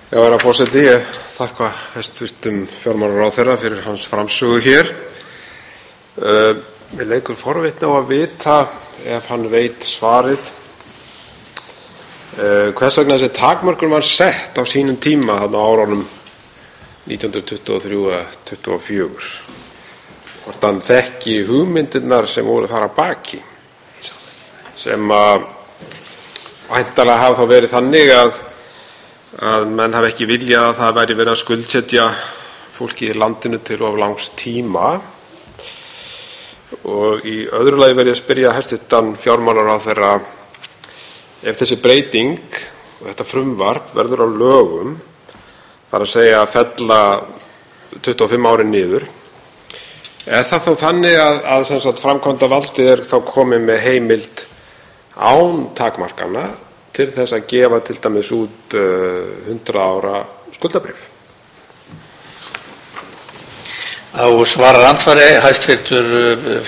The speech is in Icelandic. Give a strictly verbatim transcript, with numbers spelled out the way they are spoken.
Já, herra forseti, ég þakka hæstvirtum fjármálaráðherra fyrir hans framsögu hér. Uh, Mér leikur forvitni á að vita, ef hann veit svarið, uh, hvers vegna þessi takmörkun var sett á sínum tíma þarna á árunum nítján hundruð tuttugu og þrjú eða tuttugu og fjögur. Hvort hann þekki hugmyndirnar sem voru þar að baki, sem að væntanlega hafa þá verið þannig að að menn hafi ekki viljað að það væri verið að skuldsetja fólki í landinu til of langs tíma. Og í öðru lagi verð ég að spyrja hæstvirtan fjármálaráðherra, ef þessi breyting og þetta frumvarp verður á lögum, þar að segja að fella tuttugu og fimm árin niður, er það þó þannig að, að sem sagt, framkvæmdarvaldið er þá komið með heimild án takmarkana til þess að gefa til dæmis út uh, hundrað ára skuldabréf? Á svarar andsvari hæstvirtur